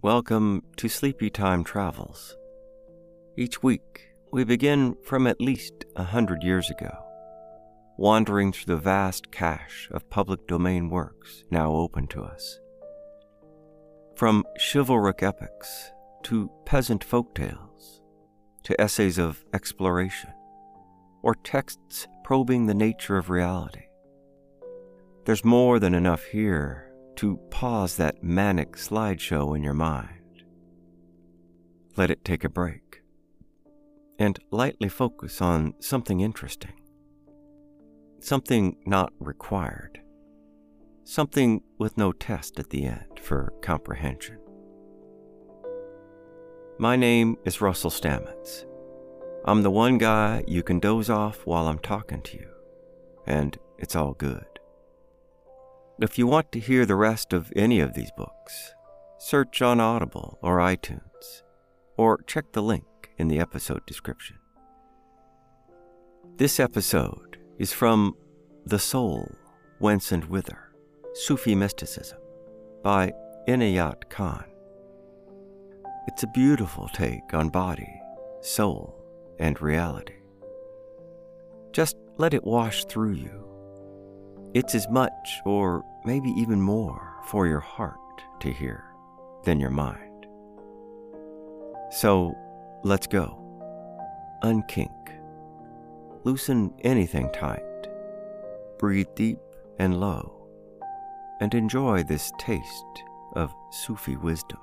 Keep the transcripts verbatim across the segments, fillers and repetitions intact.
Welcome to Sleepy Time Travels. Each week, we begin from at least a hundred years ago, wandering through the vast cache of public domain works now open to us. From chivalric epics to peasant folktales, to essays of exploration, or texts probing the nature of reality. There's more than enough here to pause that manic slideshow in your mind. Let it take a break, and lightly focus on something interesting. Something not required. Something with no test at the end for comprehension. My name is Russell Stamets. I'm the one guy you can doze off while I'm talking to you, and it's all good. If you want to hear the rest of any of these books, search on Audible or iTunes, or check the link in the episode description. This episode is from The Soul, Whence and Whither, Sufi Mysticism by Inayat Khan. It's a beautiful take on body, soul, and reality. Just let it wash through you. It's as much, or maybe even more, for your heart to hear than your mind. So, let's go. Unkink. Loosen anything tight. Breathe deep and low, and enjoy this taste of Sufi wisdom.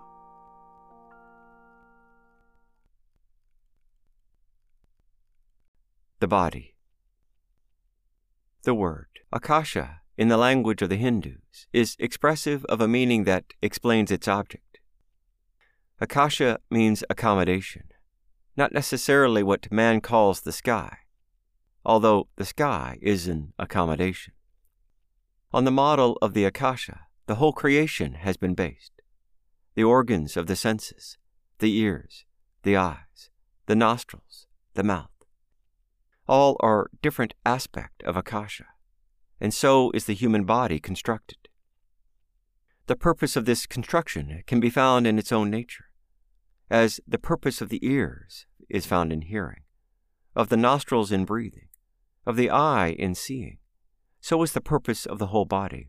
The body. The word Akasha, in the language of the Hindus, is expressive of a meaning that explains its object. Akasha means accommodation, not necessarily what man calls the sky, although the sky is an accommodation. On the model of the Akasha, the whole creation has been based. The organs of the senses, the ears, the eyes, the nostrils, the mouth, all are different aspects of Akasha, and so is the human body constructed. The purpose of this construction can be found in its own nature, as the purpose of the ears is found in hearing, of the nostrils in breathing, of the eye in seeing. So is the purpose of the whole body.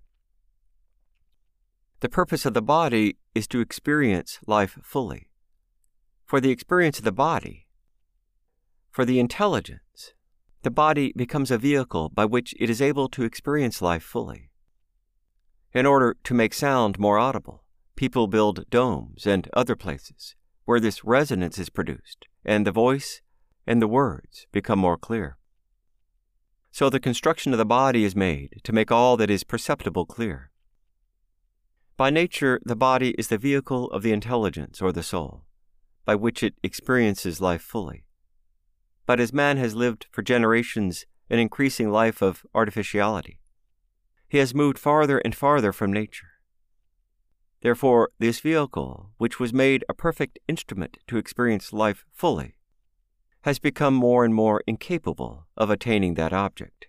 The purpose of the body is to experience life fully. For the experience of the body, for the intelligence, the body becomes a vehicle by which it is able to experience life fully. In order to make sound more audible, people build domes and other places where this resonance is produced, and the voice and the words become more clear. So the construction of the body is made to make all that is perceptible clear. By nature, the body is the vehicle of the intelligence or the soul, by which it experiences life fully. But as man has lived for generations an increasing life of artificiality, he has moved farther and farther from nature. Therefore, this vehicle, which was made a perfect instrument to experience life fully, has become more and more incapable of attaining that object.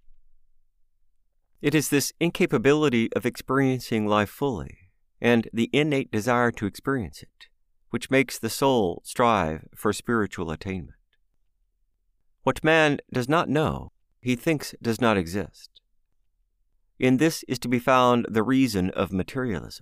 It is this incapability of experiencing life fully, and the innate desire to experience it, which makes the soul strive for spiritual attainment. What man does not know, he thinks does not exist. In this is to be found the reason of materialism.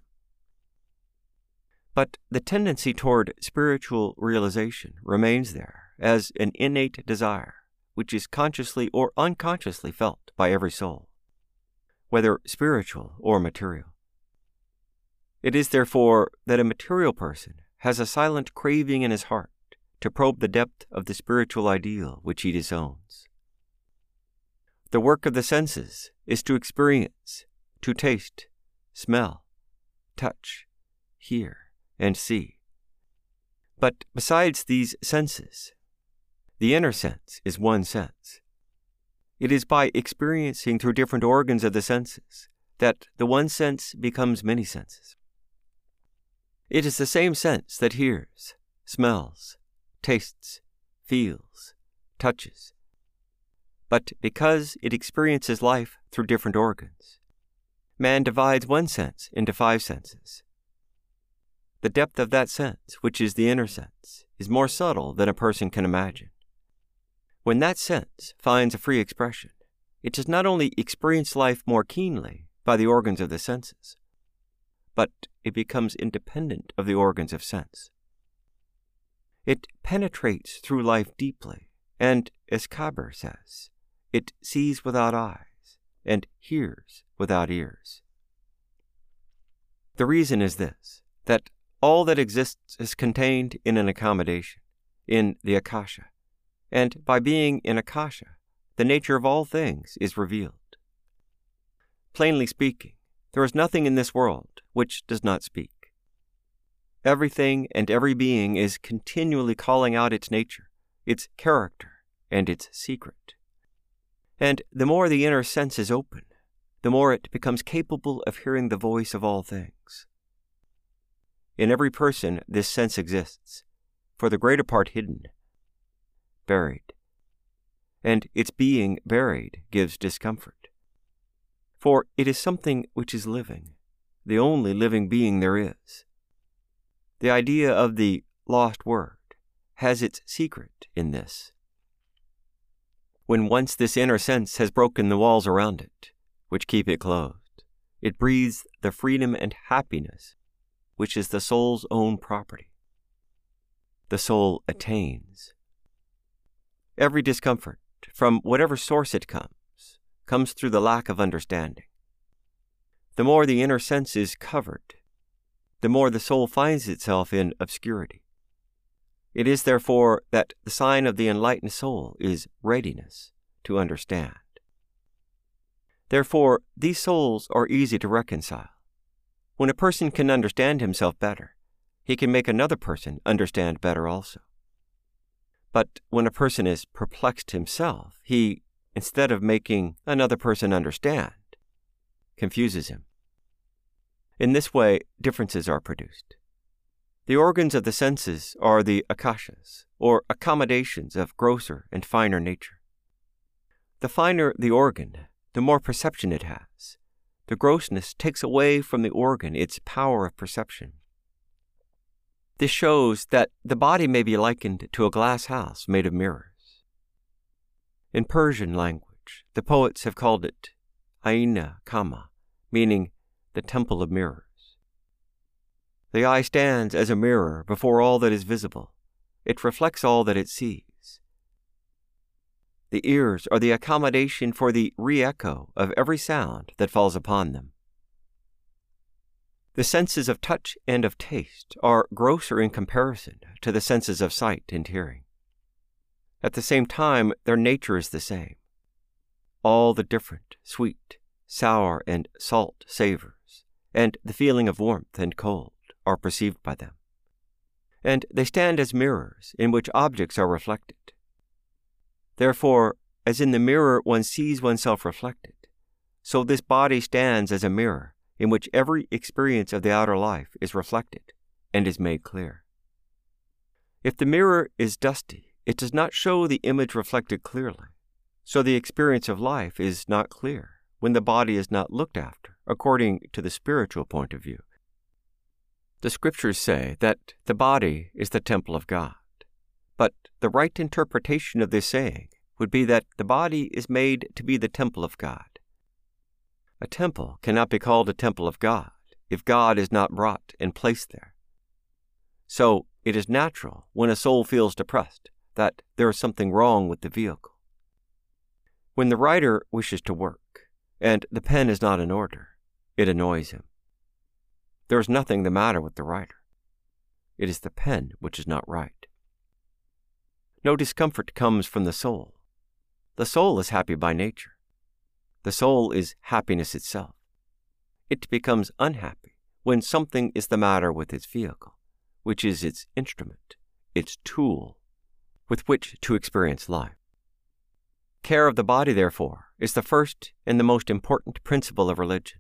But the tendency toward spiritual realization remains there as an innate desire, which is consciously or unconsciously felt by every soul, whether spiritual or material. It is therefore that a material person has a silent craving in his heart to probe the depth of the spiritual ideal which he disowns. The work of the senses is to experience, to taste, smell, touch, hear, and see. But besides these senses, the inner sense is one sense. It is by experiencing through different organs of the senses that the one sense becomes many senses. It is the same sense that hears, smells, tastes, feels, touches. But because it experiences life through different organs, man divides one sense into five senses. The the depth of that sense, which is the inner sense, is more subtle than a person can imagine. When that sense finds a free expression, it does not only experience life more keenly by the organs of the senses, but it becomes independent of the organs of sense. It penetrates through life deeply, and, as Kabir says, it sees without eyes and hears without ears. The reason is this, that all that exists is contained in an accommodation, in the Akasha, and by being in Akasha, the nature of all things is revealed. Plainly speaking, there is nothing in this world which does not speak. Everything and every being is continually calling out its nature, its character, and its secret. And the more the inner sense is open, the more it becomes capable of hearing the voice of all things. In every person this sense exists, for the greater part hidden, buried. And its being buried gives discomfort. For it is something which is living, the only living being there is. The idea of the lost word has its secret in this. When once this inner sense has broken the walls around it, which keep it closed, it breathes the freedom and happiness which is the soul's own property. The soul attains. Every discomfort, from whatever source it comes, comes through the lack of understanding. The more the inner sense is covered, the more the soul finds itself in obscurity. It is therefore that the sign of the enlightened soul is readiness to understand. Therefore, these souls are easy to reconcile. When a person can understand himself better, he can make another person understand better also. But when a person is perplexed himself, he, instead of making another person understand, confuses him. In this way, differences are produced. The organs of the senses are the akashas, or accommodations of grosser and finer nature. The finer the organ, the more perception it has. The grossness takes away from the organ its power of perception. This shows that the body may be likened to a glass house made of mirrors. In Persian language, the poets have called it Aina Kama, meaning the temple of mirrors. The eye stands as a mirror before all that is visible. It reflects all that it sees. The ears are the accommodation for the re-echo of every sound that falls upon them. The senses of touch and of taste are grosser in comparison to the senses of sight and hearing. At the same time, their nature is the same. All the different, sweet, sour, and salt savors, and the feeling of warmth and cold, are perceived by them. And they stand as mirrors in which objects are reflected. Therefore, as in the mirror one sees oneself reflected, so this body stands as a mirror in which every experience of the outer life is reflected and is made clear. If the mirror is dusty, it does not show the image reflected clearly, so the experience of life is not clear when the body is not looked after according to the spiritual point of view. The scriptures say that the body is the temple of God, but the right interpretation of this saying would be that the body is made to be the temple of God. A temple cannot be called a temple of God if God is not brought and placed there. So it is natural when a soul feels depressed that there is something wrong with the vehicle. When the writer wishes to work, and the pen is not in order, it annoys him. There is nothing the matter with the writer. It is the pen which is not right. No discomfort comes from the soul. The soul is happy by nature. The soul is happiness itself. It becomes unhappy when something is the matter with its vehicle, which is its instrument, its tool, with which to experience life. Care of the body, therefore, is the first and the most important principle of religion.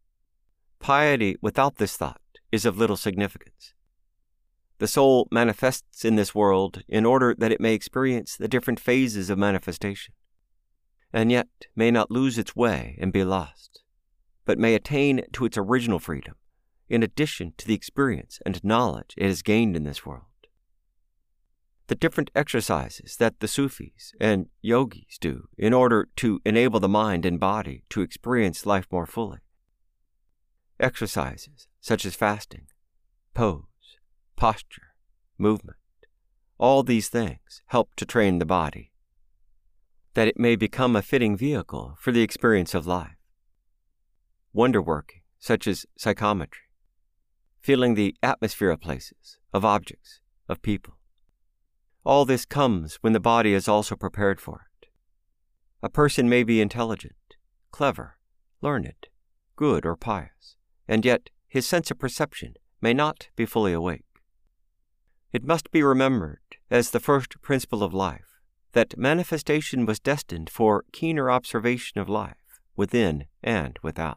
Piety without this thought is of little significance. The soul manifests in this world in order that it may experience the different phases of manifestation, and yet may not lose its way and be lost, but may attain to its original freedom in addition to the experience and knowledge it has gained in this world. The different exercises that the Sufis and yogis do in order to enable the mind and body to experience life more fully. Exercises such as fasting, pose, posture, movement, all these things help to train the body, that it may become a fitting vehicle for the experience of life. Wonder-working, such as psychometry, feeling the atmosphere of places, of objects, of people. All this comes when the body is also prepared for it. A person may be intelligent, clever, learned, good or pious, and yet his sense of perception may not be fully awake. It must be remembered, as the first principle of life, that manifestation was destined for keener observation of life, within and without.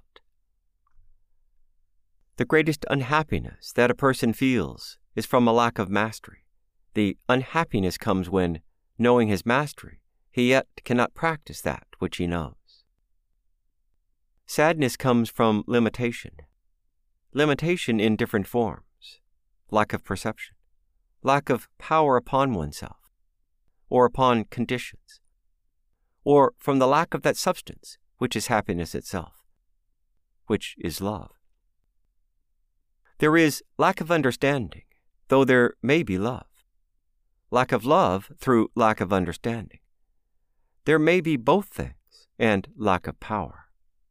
The greatest unhappiness that a person feels is from a lack of mastery. The unhappiness comes when, knowing his mastery, he yet cannot practice that which he knows. Sadness comes from limitation. Limitation in different forms, lack of perception, lack of power upon oneself, or upon conditions, or from the lack of that substance which is happiness itself, which is love. There is lack of understanding, though there may be love. Lack of love through lack of understanding. There may be both things, and lack of power.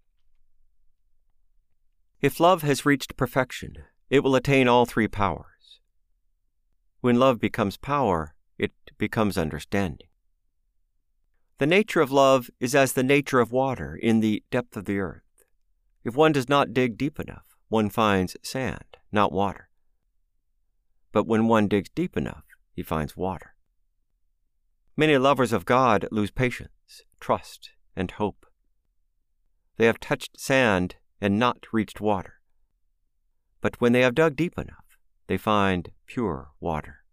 If love has reached perfection, it will attain all three powers. When love becomes power, it becomes understanding. The nature of love is as the nature of water in the depth of the earth. If one does not dig deep enough, one finds sand, not water. But when one digs deep enough, he finds water. Many lovers of God lose patience, trust, and hope. They have touched sand and not reached water. But when they have dug deep enough, they find pure water.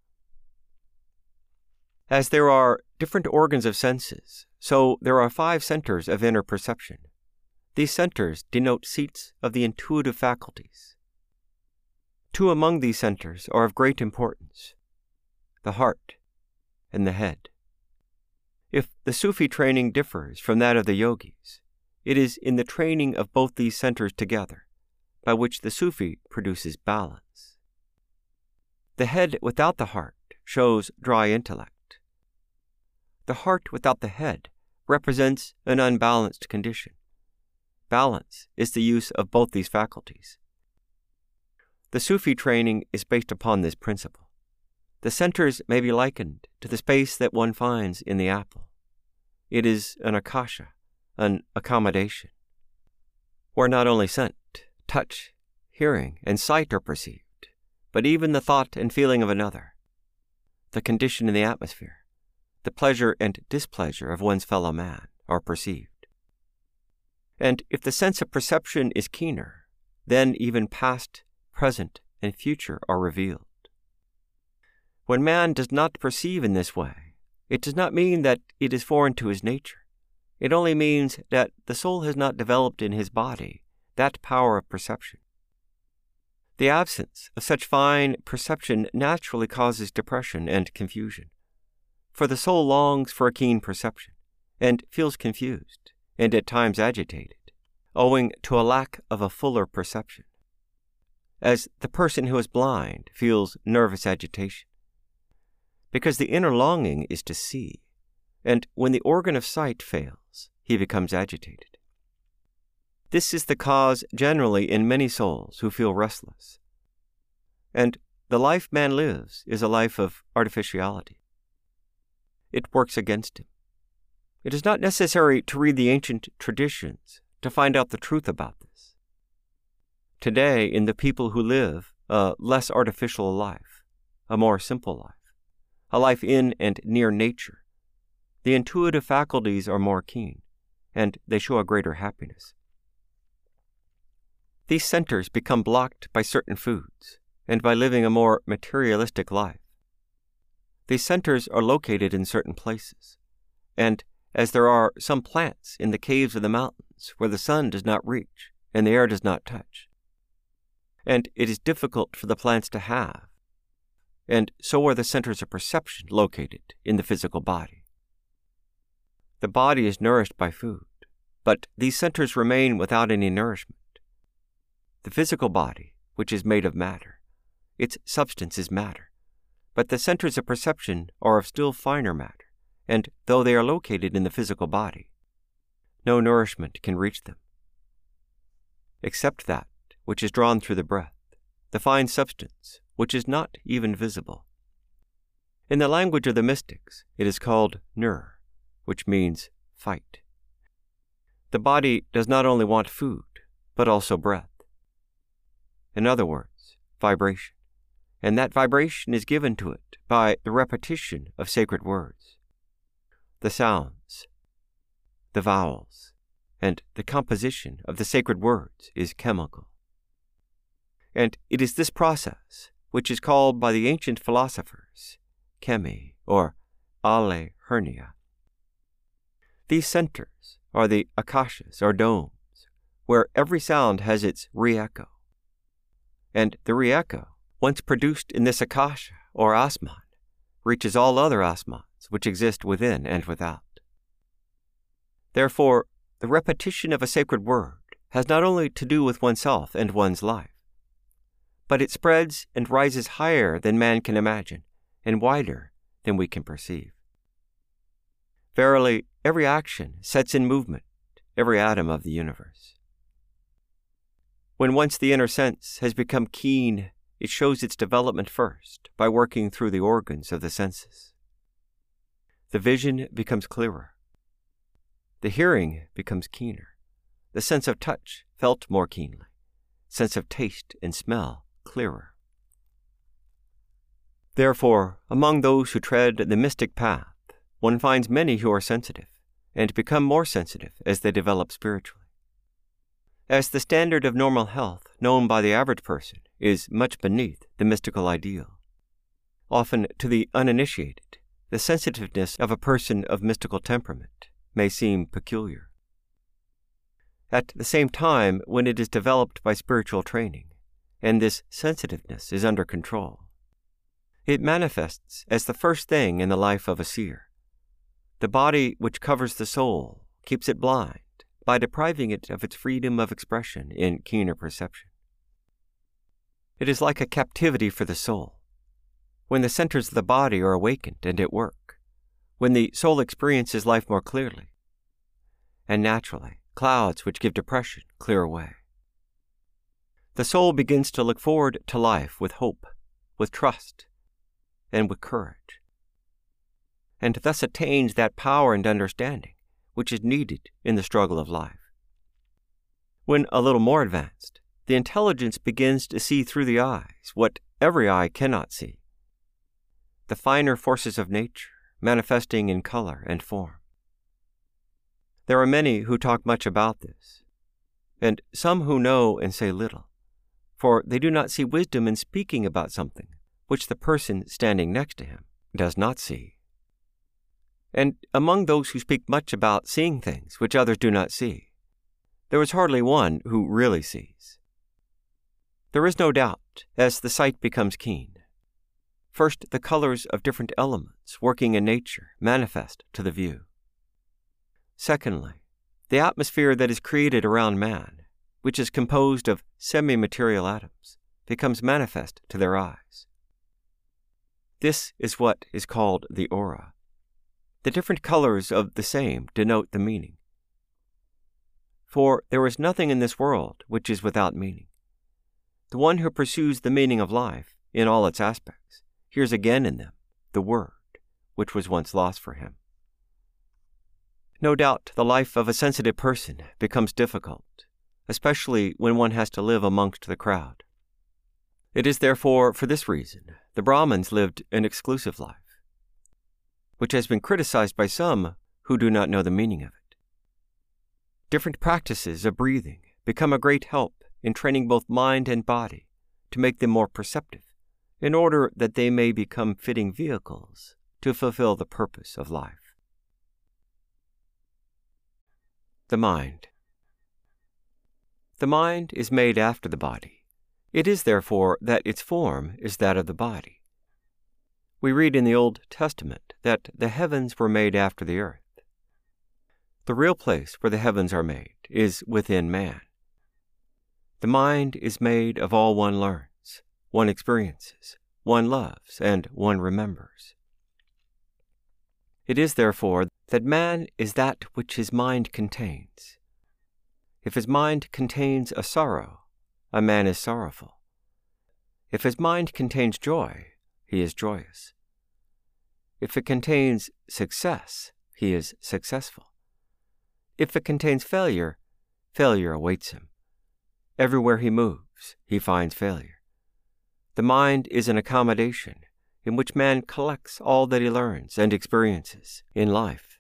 As there are different organs of senses, so there are five centers of inner perception. These centers denote seats of the intuitive faculties. Two among these centers are of great importance: the heart and the head. If the Sufi training differs from that of the yogis, it is in the training of both these centers together, by which the Sufi produces balance. The head without the heart shows dry intellect. The heart without the head represents an unbalanced condition. Balance is the use of both these faculties. The Sufi training is based upon this principle. The centers may be likened to the space that one finds in the apple. It is an akasha, an accommodation, where not only scent, touch, hearing, and sight are perceived, but even the thought and feeling of another, the condition in the atmosphere, the pleasure and displeasure of one's fellow man are perceived. And if the sense of perception is keener, then even past, present, and future are revealed. When man does not perceive in this way, it does not mean that it is foreign to his nature. It only means that the soul has not developed in his body that power of perception. The absence of such fine perception naturally causes depression and confusion, for the soul longs for a keen perception, and feels confused, and at times agitated, owing to a lack of a fuller perception, as the person who is blind feels nervous agitation, because the inner longing is to see, and when the organ of sight fails, he becomes agitated. This is the cause generally in many souls who feel restless. And the life man lives is a life of artificiality. It works against him. It is not necessary to read the ancient traditions to find out the truth about this. Today, in the people who live a less artificial life, a more simple life, a life in and near nature, the intuitive faculties are more keen, and they show a greater happiness. These centers become blocked by certain foods and by living a more materialistic life. These centers are located in certain places, and as there are some plants in the caves of the mountains where the sun does not reach and the air does not touch, and it is difficult for the plants to have, and so are the centers of perception located in the physical body. The body is nourished by food, but these centers remain without any nourishment. The physical body, which is made of matter, its substance is matter, but the centers of perception are of still finer matter, and though they are located in the physical body, no nourishment can reach them, except that which is drawn through the breath, the fine substance which is not even visible. In the language of the mystics, it is called nur, which means fight. The body does not only want food, but also breath. In other words, vibration, and that vibration is given to it by the repetition of sacred words. The sounds, the vowels, and the composition of the sacred words is chemical. And it is this process which is called by the ancient philosophers chemi, or alle hernia. These centers are the akashas, or domes, where every sound has its re-echo. And the re-echo, once produced in this akasha, or asman, reaches all other asmans which exist within and without. Therefore, the repetition of a sacred word has not only to do with oneself and one's life, but it spreads and rises higher than man can imagine, and wider than we can perceive. Verily, every action sets in movement every atom of the universe. When once the inner sense has become keen, it shows its development first by working through the organs of the senses. The vision becomes clearer. The hearing becomes keener. The sense of touch felt more keenly. Sense of taste and smell clearer. Therefore, among those who tread the mystic path, one finds many who are sensitive, and become more sensitive as they develop spiritually. As the standard of normal health known by the average person is much beneath the mystical ideal, often to the uninitiated, the sensitiveness of a person of mystical temperament may seem peculiar. At the same time, when it is developed by spiritual training, and this sensitiveness is under control, it manifests as the first thing in the life of a seer. The body which covers the soul keeps it blind by depriving it of its freedom of expression in keener perception. It is like a captivity for the soul. When the centers of the body are awakened and at work, when the soul experiences life more clearly, and naturally, clouds which give depression clear away. The soul begins to look forward to life with hope, with trust, and with courage, and thus attains that power and understanding which is needed in the struggle of life. When a little more advanced, the intelligence begins to see through the eyes what every eye cannot see, the finer forces of nature manifesting in color and form. There are many who talk much about this, and some who know and say little, for they do not see wisdom in speaking about something which the person standing next to him does not see. And among those who speak much about seeing things which others do not see, there is hardly one who really sees. There is no doubt, as the sight becomes keen, first the colors of different elements working in nature manifest to the view. Secondly, the atmosphere that is created around man, which is composed of semi-material atoms, becomes manifest to their eyes. This is what is called the aura. The different colors of the same denote the meaning. For there is nothing in this world which is without meaning. The one who pursues the meaning of life in all its aspects hears again in them the word which was once lost for him. No doubt the life of a sensitive person becomes difficult, especially when one has to live amongst the crowd. It is therefore for this reason the Brahmins lived an exclusive life, which has been criticized by some who do not know the meaning of it. Different practices of breathing become a great help in training both mind and body to make them more perceptive, in order that they may become fitting vehicles to fulfill the purpose of life. The mind. The mind is made after the body, It is therefore that its form is that of the body. We read in the Old Testament that the heavens were made after the earth. The real place where the heavens are made is within man. The mind is made of all one learns, one experiences, one loves, and one remembers. It is therefore that man is that which his mind contains. If his mind contains a sorrow, a man is sorrowful. If his mind contains joy, he is joyous. If it contains success, he is successful. If it contains failure, failure awaits him. Everywhere he moves, he finds failure. The mind is an accommodation in which man collects all that he learns and experiences in life.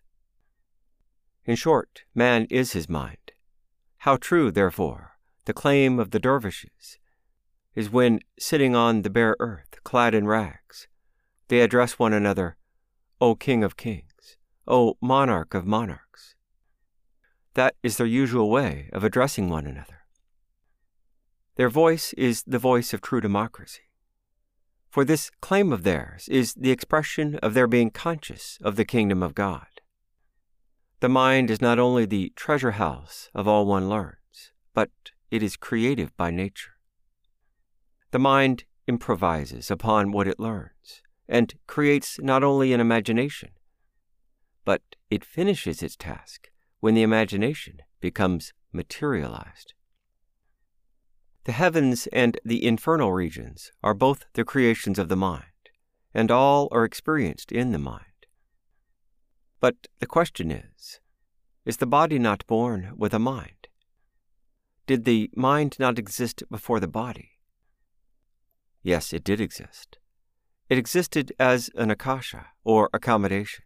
In short, man is his mind. How true, therefore, the claim of the dervishes is when, sitting on the bare earth, clad in rags, they address one another, O King of Kings, O Monarch of Monarchs. That is their usual way of addressing one another. Their voice is the voice of true democracy. For this claim of theirs is the expression of their being conscious of the kingdom of God. The mind is not only the treasure house of all one learns, but it is creative by nature. The mind improvises upon what it learns, and creates not only an imagination, but it finishes its task when the imagination becomes materialized. The heavens and the infernal regions are both the creations of the mind, and all are experienced in the mind. But the question is, is the body not born with a mind? Did the mind not exist before the body? Yes, it did exist. It existed as an akasha, or accommodation.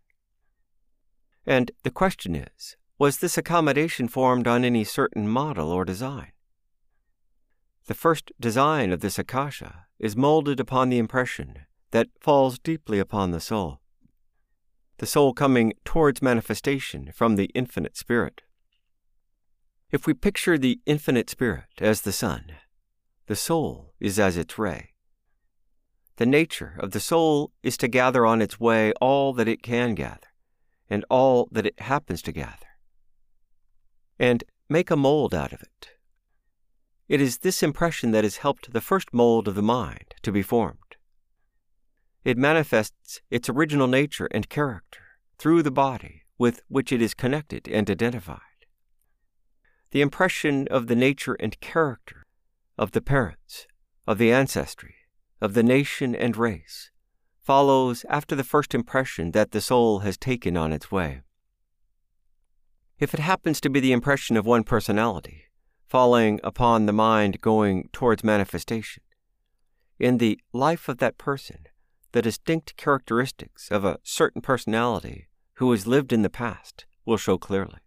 And the question is, was this accommodation formed on any certain model or design? The first design of this akasha is molded upon the impression that falls deeply upon the soul, the soul coming towards manifestation from the infinite spirit. If we picture the infinite spirit as the sun, the soul is as its ray. The nature of the soul is to gather on its way all that it can gather, and all that it happens to gather, and make a mold out of it. It is this impression that has helped the first mold of the mind to be formed. It manifests its original nature and character through the body with which it is connected and identified. The impression of the nature and character of the parents, of the ancestry, of the nation and race follows after the first impression that the soul has taken on its way. If it happens to be the impression of one personality, falling upon the mind going towards manifestation, in the life of that person, the distinct characteristics of a certain personality who has lived in the past will show clearly.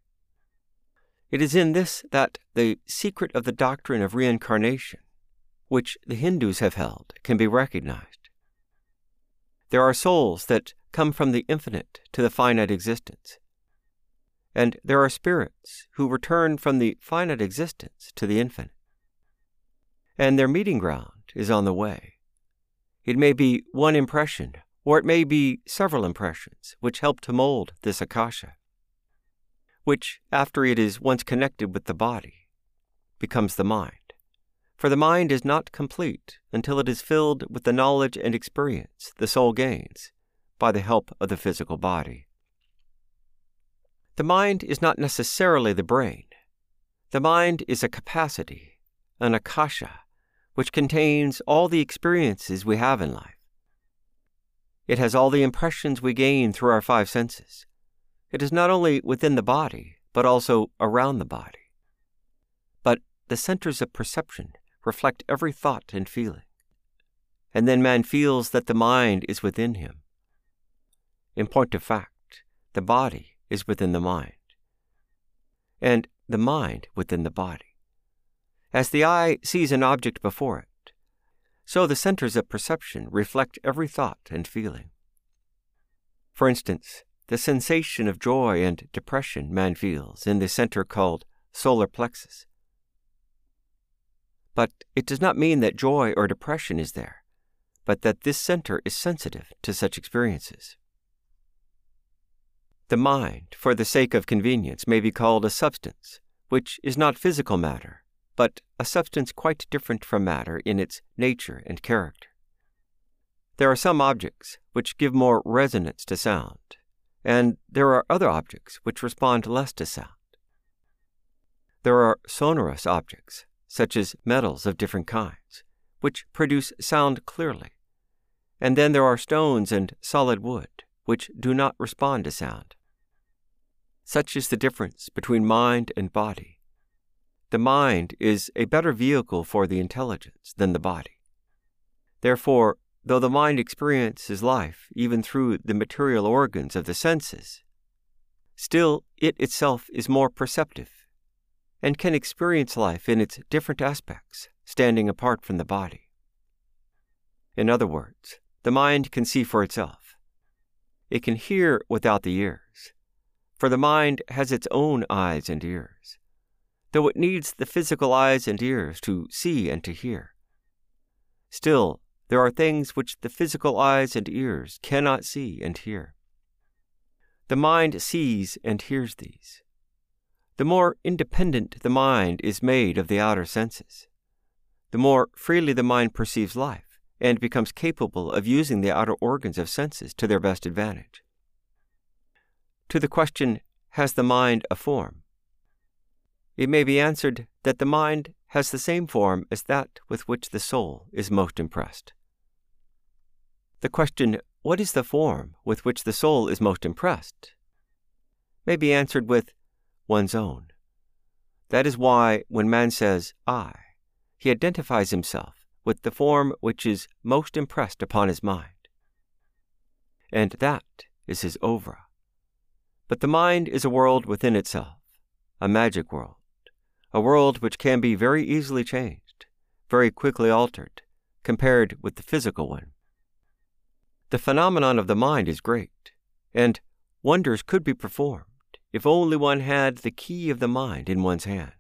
It is in this that the secret of the doctrine of reincarnation, which the Hindus have held, can be recognized. There are souls that come from the infinite to the finite existence, and there are spirits who return from the finite existence to the infinite. And their meeting ground is on the way. It may be one impression, or it may be several impressions, which help to mold this akasha, which, after it is once connected with the body, becomes the mind. For the mind is not complete until it is filled with the knowledge and experience the soul gains by the help of the physical body. The mind is not necessarily the brain. The mind is a capacity, an akasha, which contains all the experiences we have in life. It has all the impressions we gain through our five senses. It is not only within the body, but also around the body. But the centers of perception reflect every thought and feeling. And then man feels that the mind is within him. In point of fact, the body is within the mind, and the mind within the body. As the eye sees an object before it, so the centers of perception reflect every thought and feeling. For instance, the sensation of joy and depression man feels in the center called solar plexus. But it does not mean that joy or depression is there, but that this center is sensitive to such experiences. The mind, for the sake of convenience, may be called a substance, which is not physical matter, but a substance quite different from matter in its nature and character. There are some objects which give more resonance to sound, and there are other objects which respond less to sound. There are sonorous objects, such as metals of different kinds, which produce sound clearly, and then there are stones and solid wood, which do not respond to sound. Such is the difference between mind and body. The mind is a better vehicle for the intelligence than the body. Therefore, though the mind experiences life even through the material organs of the senses, still it itself is more perceptive, and can experience life in its different aspects, standing apart from the body. In other words, the mind can see for itself. It can hear without the ears, for the mind has its own eyes and ears, though it needs the physical eyes and ears to see and to hear. Still, there are things which the physical eyes and ears cannot see and hear. The mind sees and hears these. The more independent the mind is made of the outer senses, the more freely the mind perceives life and becomes capable of using the outer organs of senses to their best advantage. To the question, has the mind a form? It may be answered that the mind has the same form as that with which the soul is most impressed. The question, what is the form with which the soul is most impressed, may be answered with one's own. That is why, when man says, I, he identifies himself with the form which is most impressed upon his mind. And that is his ovra. But the mind is a world within itself, a magic world, a world which can be very easily changed, very quickly altered, compared with the physical one. The phenomenon of the mind is great, and wonders could be performed if only one had the key of the mind in one's hand.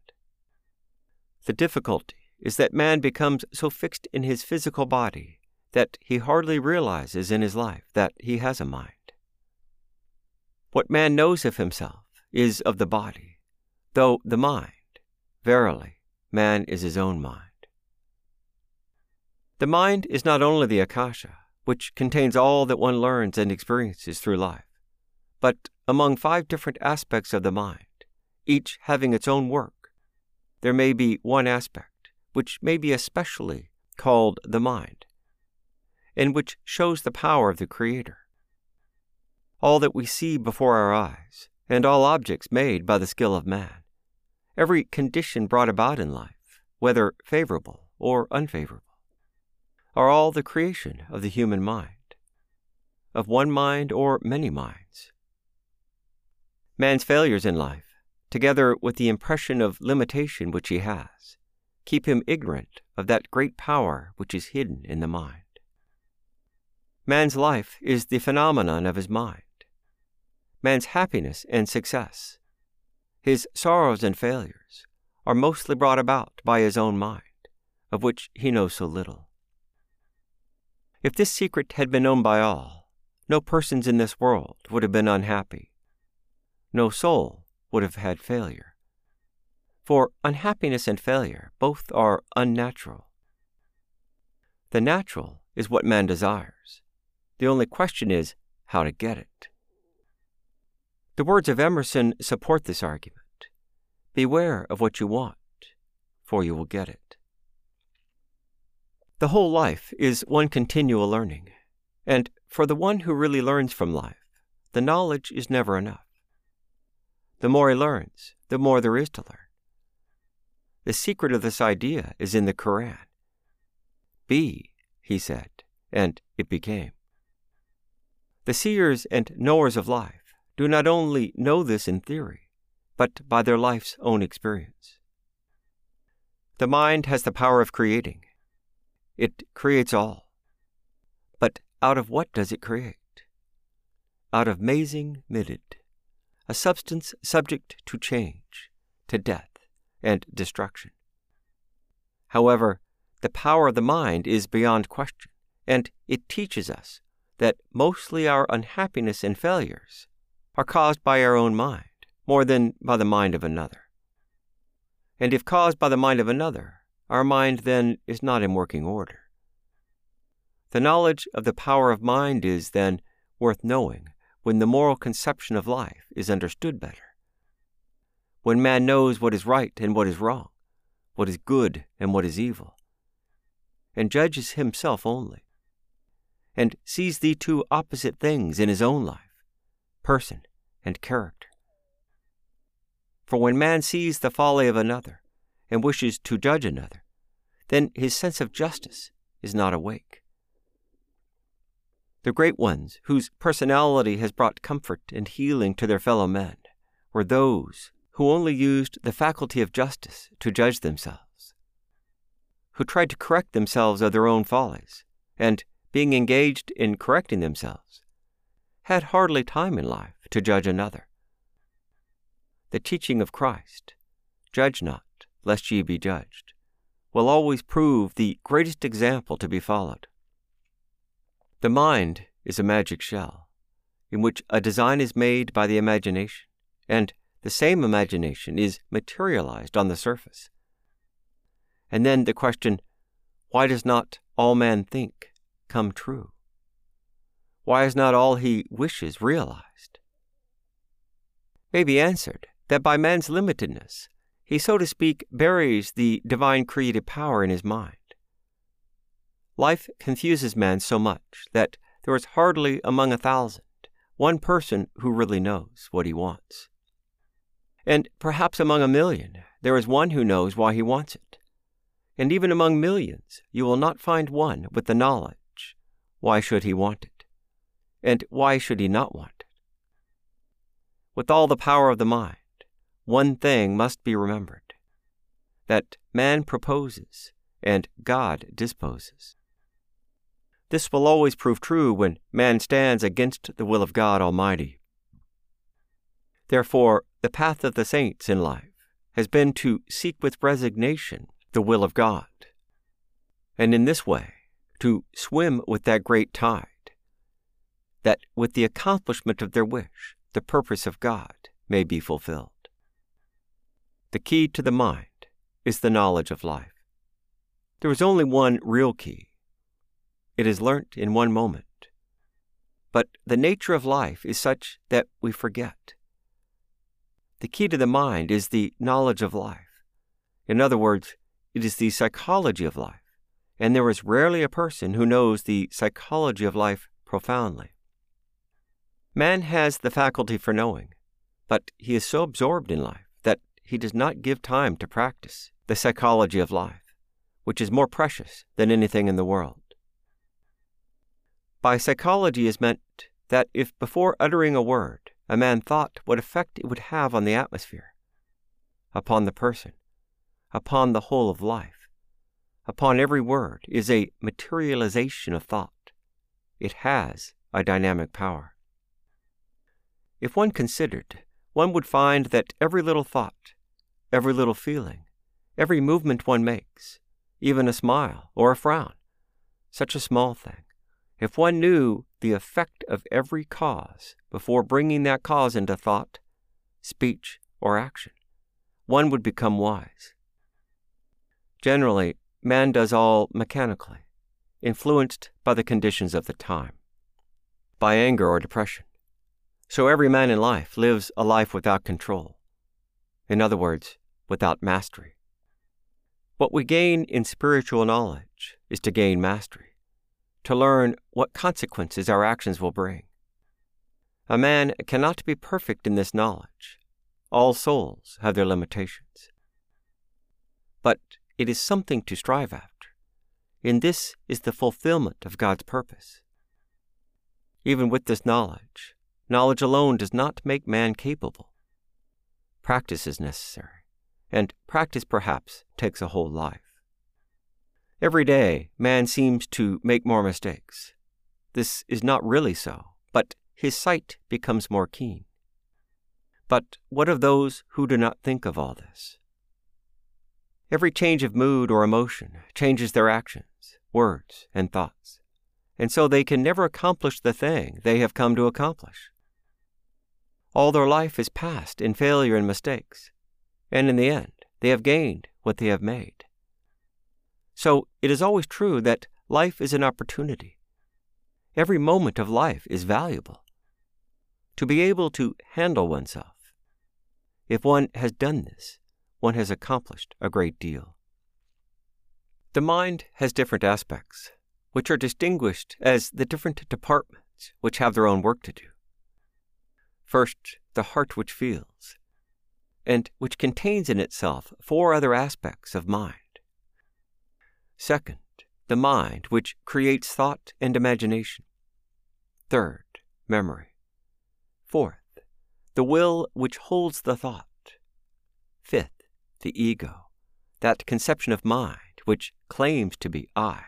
The difficulty is that man becomes so fixed in his physical body that he hardly realizes in his life that he has a mind. What man knows of himself is of the body, though the mind, verily, man is his own mind. The mind is not only the Akasha, which contains all that one learns and experiences through life, but among five different aspects of the mind, each having its own work, there may be one aspect which may be especially called the mind, and which shows the power of the Creator. All that we see before our eyes, and all objects made by the skill of man, every condition brought about in life, whether favorable or unfavorable, are all the creation of the human mind, of one mind or many minds. Man's failures in life, together with the impression of limitation which he has, keep him ignorant of that great power which is hidden in the mind. Man's life is the phenomenon of his mind. Man's happiness and success, his sorrows and failures, are mostly brought about by his own mind, of which he knows so little. If this secret had been known by all, no persons in this world would have been unhappy. No soul would have had failure. For unhappiness and failure both are unnatural. The natural is what man desires. The only question is how to get it. The words of Emerson support this argument. Beware of what you want, for you will get it. The whole life is one continual learning, and for the one who really learns from life, the knowledge is never enough. The more he learns, the more there is to learn. The secret of this idea is in the Quran. Be, he said, and it became. The seers and knowers of life do not only know this in theory, but by their life's own experience. The mind has the power of creating. It creates all. But out of what does it create? Out of mazing midid, a substance subject to change, to death, and destruction. However, the power of the mind is beyond question, and it teaches us that mostly our unhappiness and failures are caused by our own mind, more than by the mind of another. And if caused by the mind of another, our mind then is not in working order. The knowledge of the power of mind is, then, worth knowing when the moral conception of life is understood better. When man knows what is right and what is wrong, what is good and what is evil, and judges himself only, and sees the two opposite things in his own life, person and character. For when man sees the folly of another and wishes to judge another, then his sense of justice is not awake. The great ones whose personality has brought comfort and healing to their fellow men were those who only used the faculty of justice to judge themselves, who tried to correct themselves of their own follies, and, being engaged in correcting themselves, had hardly time in life to judge another. The teaching of Christ, "Judge not, lest ye be judged," will always prove the greatest example to be followed. The mind is a magic shell, in which a design is made by the imagination, and the same imagination is materialized on the surface. And then the question, why does not all man think, come true? Why is not all he wishes realized? May be answered that by man's limitedness, he, so to speak, buries the divine creative power in his mind. Life confuses man so much that there is hardly among a thousand one person who really knows what he wants. And perhaps among a million there is one who knows why he wants it. And even among millions you will not find one with the knowledge, why should he want it? And why should he not want it? With all the power of the mind, one thing must be remembered, that man proposes and God disposes. This will always prove true when man stands against the will of God Almighty. Therefore, the path of the saints in life has been to seek with resignation the will of God, and in this way to swim with that great tide, that with the accomplishment of their wish, the purpose of God may be fulfilled. The key to the mind is the knowledge of life. There is only one real key. It is learnt in one moment. But the nature of life is such that we forget. The key to the mind is the knowledge of life. In other words, it is the psychology of life, and there is rarely a person who knows the psychology of life profoundly. Man has the faculty for knowing, but he is so absorbed in life that he does not give time to practice the psychology of life, which is more precious than anything in the world. By psychology is meant that if before uttering a word a man thought what effect it would have on the atmosphere, upon the person, upon the whole of life, upon every word is a materialization of thought. It has a dynamic power. If one considered, one would find that every little thought, every little feeling, every movement one makes, even a smile or a frown, such a small thing, if one knew the effect of every cause before bringing that cause into thought, speech, or action, one would become wise. Generally, man does all mechanically, influenced by the conditions of the time, by anger or depression. So every man in life lives a life without control. In other words, without mastery. What we gain in spiritual knowledge is to gain mastery, to learn what consequences our actions will bring. A man cannot be perfect in this knowledge. All souls have their limitations. But it is something to strive after. In this is the fulfillment of God's purpose. Even with this knowledge, knowledge alone does not make man capable. Practice is necessary, and practice perhaps takes a whole life. Every day, man seems to make more mistakes. This is not really so, but his sight becomes more keen. But what of those who do not think of all this? Every change of mood or emotion changes their actions, words, and thoughts, and so they can never accomplish the thing they have come to accomplish. All their life is passed in failure and mistakes, and in the end, they have gained what they have made. So it is always true that life is an opportunity. Every moment of life is valuable. To be able to handle oneself, if one has done this, one has accomplished a great deal. The mind has different aspects, which are distinguished as the different departments which have their own work to do. First, the heart which feels, and which contains in itself four other aspects of mind. Second, the mind which creates thought and imagination. Third, memory. Fourth, the will which holds the thought. Fifth, the ego, that conception of mind which claims to be I.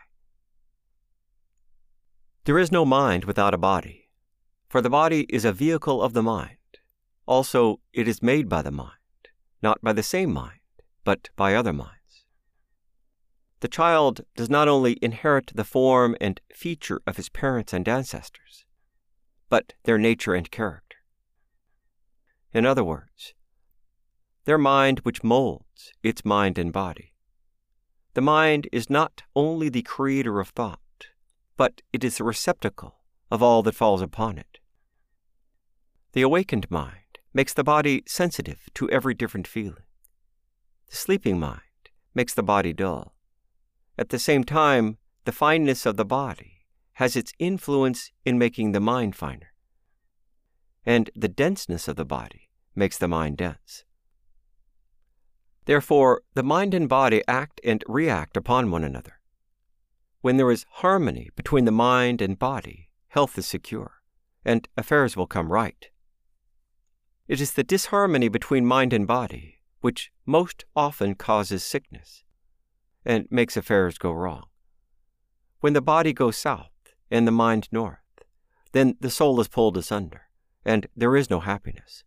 There is no mind without a body, for the body is a vehicle of the mind. Also, it is made by the mind, not by the same mind, but by other minds. The child does not only inherit the form and feature of his parents and ancestors, but their nature and character. In other words, their mind which molds its mind and body. The mind is not only the creator of thought, but it is the receptacle of all that falls upon it. The awakened mind makes the body sensitive to every different feeling. The sleeping mind makes the body dull. At the same time, the fineness of the body has its influence in making the mind finer, and the denseness of the body makes the mind dense. Therefore, the mind and body act and react upon one another. When there is harmony between the mind and body, health is secure, and affairs will come right. It is the disharmony between mind and body which most often causes sickness and makes affairs go wrong. When the body goes south and the mind north, then the soul is pulled asunder, and there is no happiness.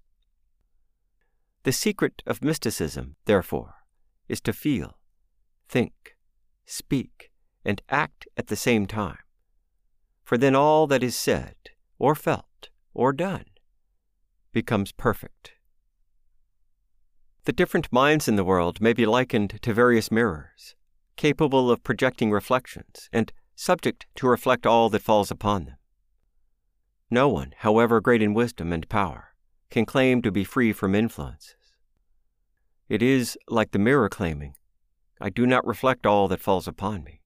The secret of mysticism, therefore, is to feel, think, speak, and act at the same time, for then all that is said, or felt, or done becomes perfect. The different minds in the world may be likened to various mirrors, capable of projecting reflections and subject to reflect all that falls upon them. No one, however great in wisdom and power, can claim to be free from influences. It is like the mirror claiming, I do not reflect all that falls upon me.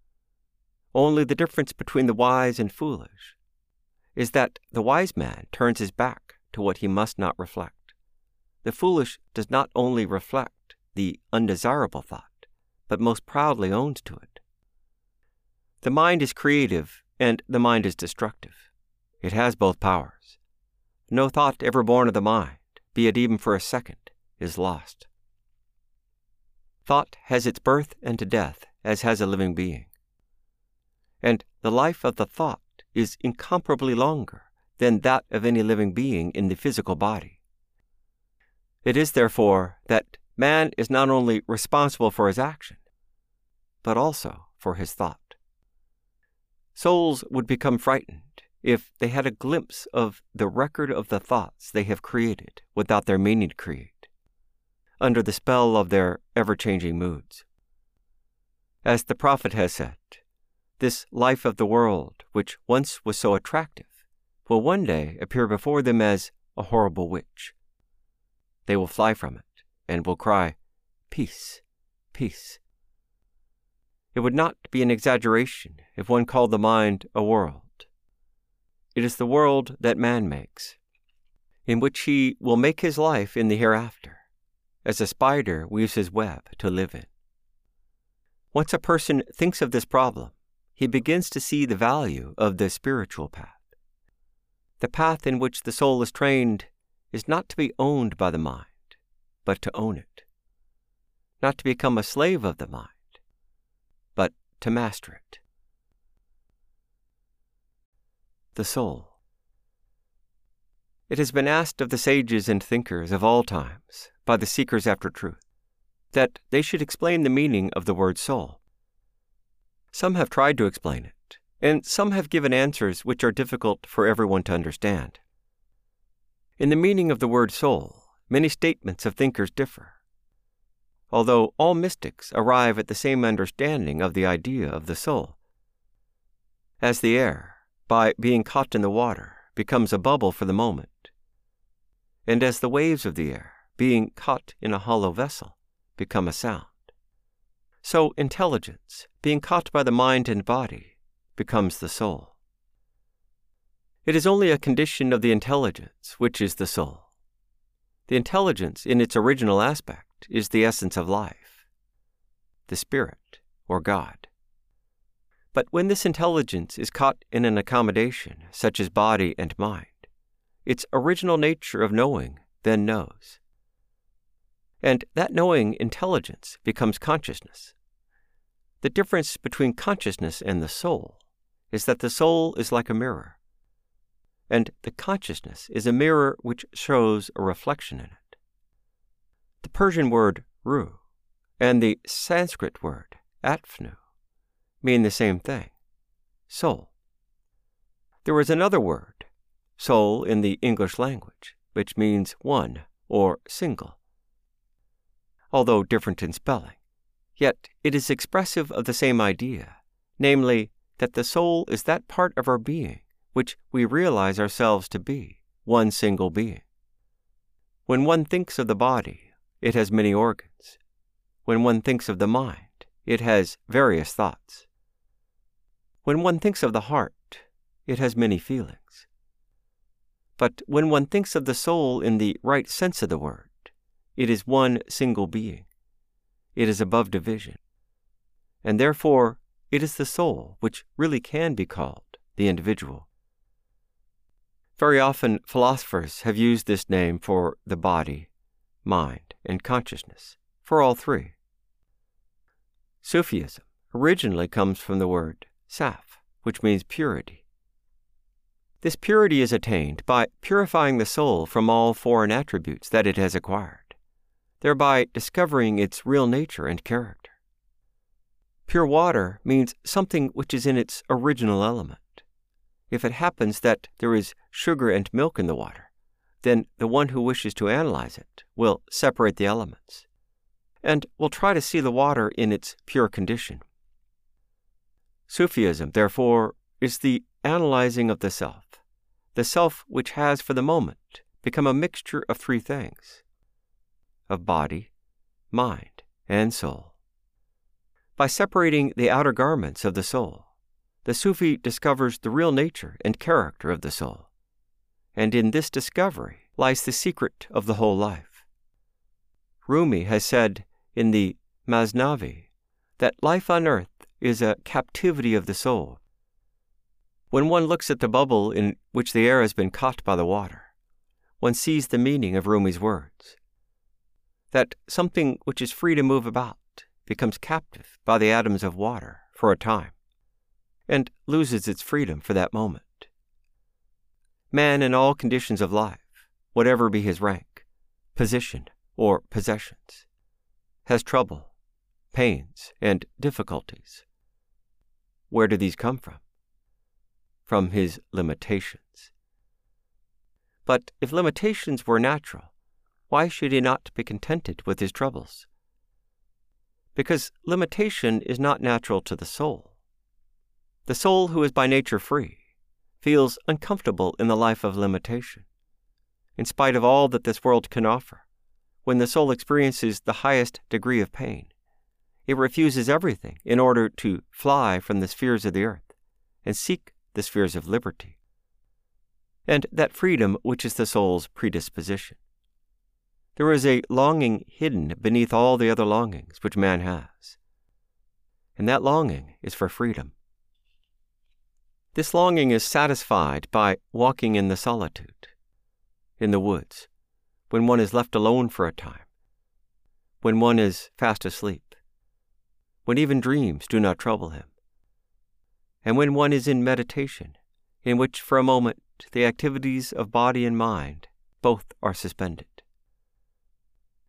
Only the difference between the wise and foolish is that the wise man turns his back to what he must not reflect. The foolish does not only reflect the undesirable thought, but most proudly owns to it. The mind is creative and the mind is destructive. It has both powers. No thought ever born of the mind, be it even for a second, is lost. Thought has its birth and death as has a living being. And the life of the thought is incomparably longer than that of any living being in the physical body. It is therefore that man is not only responsible for his action, but also for his thought. Souls would become frightened if they had a glimpse of the record of the thoughts they have created without their meaning to create, under the spell of their ever-changing moods. As the prophet has said, this life of the world, which once was so attractive, will one day appear before them as a horrible witch. They will fly from it and will cry, peace, peace. It would not be an exaggeration if one called the mind a world. It is the world that man makes, in which he will make his life in the hereafter, as a spider weaves his web to live in. Once a person thinks of this problem, he begins to see the value of the spiritual path. The path in which the soul is trained is not to be owned by the mind, but to own it. Not to become a slave of the mind, but to master it. The soul. It has been asked of the sages and thinkers of all times, by the seekers after truth, that they should explain the meaning of the word soul. Some have tried to explain it, and some have given answers which are difficult for everyone to understand. In the meaning of the word soul, many statements of thinkers differ, although all mystics arrive at the same understanding of the idea of the soul. As the air, by being caught in the water, becomes a bubble for the moment, and as the waves of the air, being caught in a hollow vessel, become a sound, so intelligence, being caught by the mind and body, becomes the soul. It is only a condition of the intelligence which is the soul. The intelligence, in its original aspect, is the essence of life, the Spirit, or God. But when this intelligence is caught in an accommodation, such as body and mind, its original nature of knowing then knows. And that knowing intelligence becomes consciousness. The difference between consciousness and the soul is that the soul is like a mirror, and the consciousness is a mirror which shows a reflection in it. The Persian word ruh and the Sanskrit word atfnu mean the same thing, soul. There is another word, soul, in the English language, which means one or single. Although different in spelling, yet it is expressive of the same idea, namely, that the soul is that part of our being which we realize ourselves to be, one single being. When one thinks of the body, it has many organs. When one thinks of the mind, it has various thoughts. When one thinks of the heart, it has many feelings. But when one thinks of the soul in the right sense of the word, it is one single being. It is above division. And therefore, it is the soul which really can be called the individual. Very often, philosophers have used this name for the body, mind, and consciousness, for all three. Sufism originally comes from the word saf, which means purity. This purity is attained by purifying the soul from all foreign attributes that it has acquired, thereby discovering its real nature and character. Pure water means something which is in its original element. If it happens that there is sugar and milk in the water, then the one who wishes to analyze it will separate the elements, and will try to see the water in its pure condition. Sufism, therefore, is the analyzing of the self, the self which has for the moment become a mixture of three things, of body, mind, and soul. By separating the outer garments of the soul, the Sufi discovers the real nature and character of the soul, and in this discovery lies the secret of the whole life. Rumi has said in the Masnavi that life on earth is a captivity of the soul. When one looks at the bubble in which the air has been caught by the water, one sees the meaning of Rumi's words, that something which is free to move about becomes captive by the atoms of water for a time, and loses its freedom for that moment. Man in all conditions of life, whatever be his rank, position, or possessions, has trouble, pains, and difficulties. Where do these come from? From his limitations. But if limitations were natural, why should he not be contented with his troubles? Because limitation is not natural to the soul. The soul who is by nature free feels uncomfortable in the life of limitation. In spite of all that this world can offer, when the soul experiences the highest degree of pain, it refuses everything in order to fly from the spheres of the earth and seek the spheres of liberty, and that freedom which is the soul's predisposition. There is a longing hidden beneath all the other longings which man has, and that longing is for freedom. This longing is satisfied by walking in the solitude, in the woods, when one is left alone for a time, when one is fast asleep, when even dreams do not trouble him, and when one is in meditation, in which for a moment the activities of body and mind both are suspended.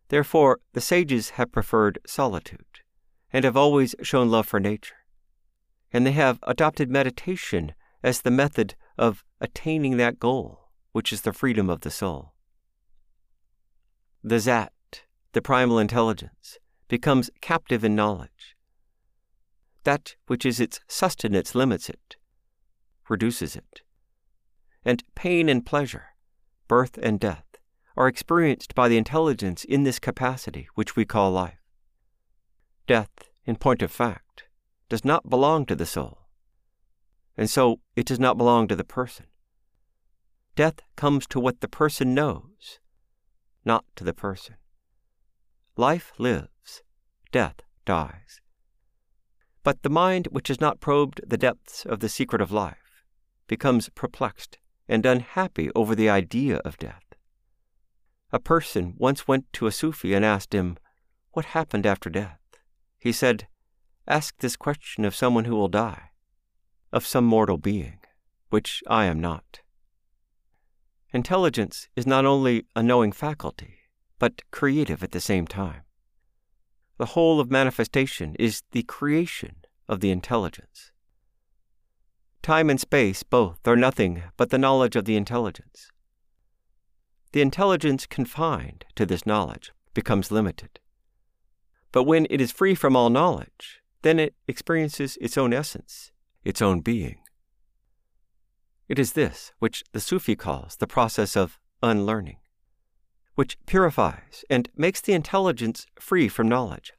Therefore, the sages have preferred solitude, and have always shown love for nature, and they have adopted meditation as the method of attaining that goal, which is the freedom of the soul. The Zat, the primal intelligence, becomes captive in knowledge. That which is its sustenance limits it, reduces it. And pain and pleasure, birth and death, are experienced by the intelligence in this capacity which we call life. Death, in point of fact, does not belong to the soul, and so it does not belong to the person. Death comes to what the person knows, not to the person. Life lives, death dies. But the mind which has not probed the depths of the secret of life becomes perplexed and unhappy over the idea of death. A person once went to a Sufi and asked him, "What happened after death?" He said, "Ask this question of someone who will die, of some mortal being, which I am not." Intelligence is not only a knowing faculty, but creative at the same time. The whole of manifestation is the creation of the intelligence. Time and space both are nothing but the knowledge of the intelligence. The intelligence confined to this knowledge becomes limited. But when it is free from all knowledge, then it experiences its own essence, its own being. It is this which the Sufi calls the process of unlearning, which purifies and makes the intelligence free from knowledge.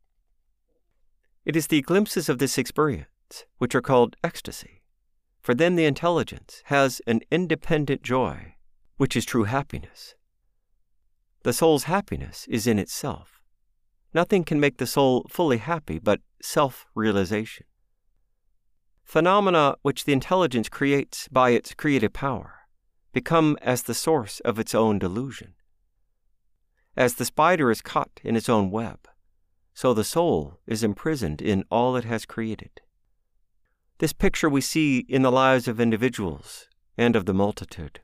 It is the glimpses of this experience which are called ecstasy, for then the intelligence has an independent joy, which is true happiness. The soul's happiness is in itself. Nothing can make the soul fully happy but self-realization. Phenomena which the intelligence creates by its creative power become as the source of its own delusion. As the spider is caught in its own web, so the soul is imprisoned in all it has created. This picture we see in the lives of individuals and of the multitude.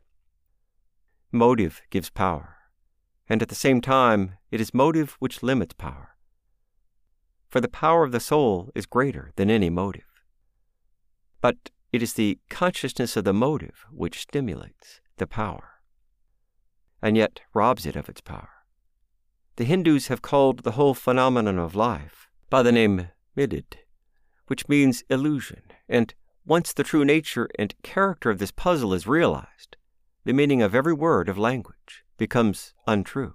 Motive gives power, and at the same time it is motive which limits power. For the power of the soul is greater than any motive. But it is the consciousness of the motive which stimulates the power, and yet robs it of its power. The Hindus have called the whole phenomenon of life by the name Midid, which means illusion, and once the true nature and character of this puzzle is realized, the meaning of every word of language becomes untrue,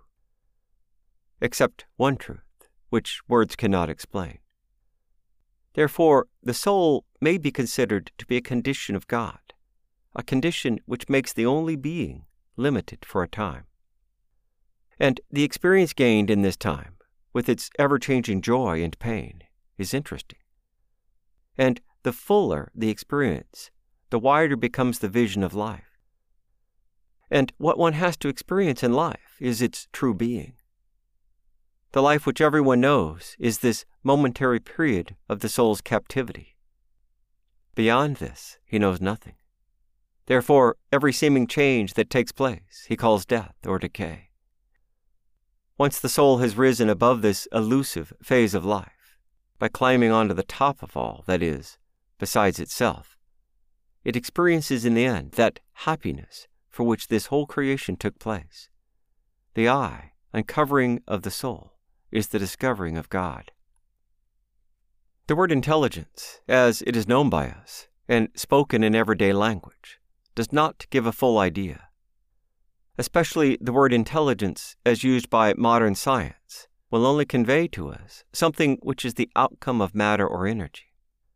except one truth, which words cannot explain. Therefore, the soul may be considered to be a condition of God, a condition which makes the only being limited for a time. And the experience gained in this time, with its ever-changing joy and pain, is interesting. And the fuller the experience, the wider becomes the vision of life. And what one has to experience in life is its true being. The life which everyone knows is this momentary period of the soul's captivity. Beyond this, he knows nothing. Therefore, every seeming change that takes place he calls death or decay. Once the soul has risen above this elusive phase of life, by climbing onto the top of all that is, besides itself, it experiences in the end that happiness for which this whole creation took place. The eye, uncovering of the soul, is the discovering of God. The word intelligence, as it is known by us, and spoken in everyday language, does not give a full idea. Especially the word intelligence, as used by modern science, will only convey to us something which is the outcome of matter or energy.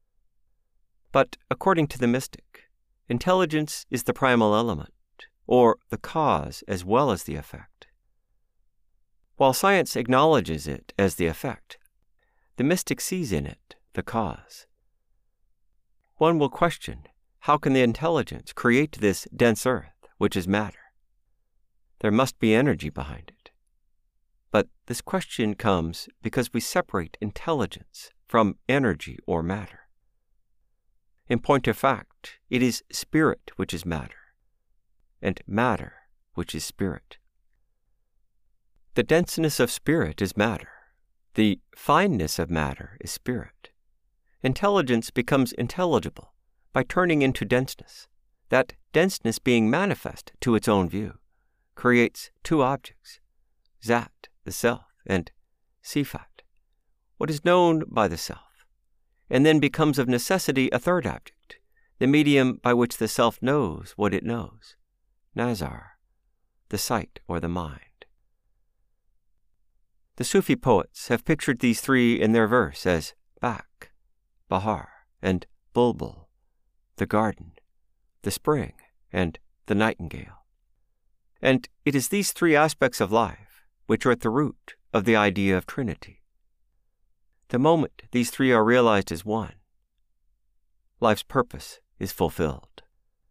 But according to the mystic, intelligence is the primal element, or the cause as well as the effect. While science acknowledges it as the effect, the mystic sees in it the cause. One will question, how can the intelligence create this dense earth, which is matter? There must be energy behind it. But this question comes because we separate intelligence from energy or matter. In point of fact, it is spirit which is matter, and matter which is spirit. The denseness of spirit is matter. The fineness of matter is spirit. Intelligence becomes intelligible by turning into denseness. That denseness being manifest to its own view creates two objects, Zat, the self, and Sifat, what is known by the self, and then becomes of necessity a third object, the medium by which the self knows what it knows, Nazar, the sight or the mind. The Sufi poets have pictured these three in their verse as Bak, Bahar, and Bulbul, the garden, the spring, and the nightingale. And it is these three aspects of life which are at the root of the idea of Trinity. The moment these three are realized as one, life's purpose is fulfilled.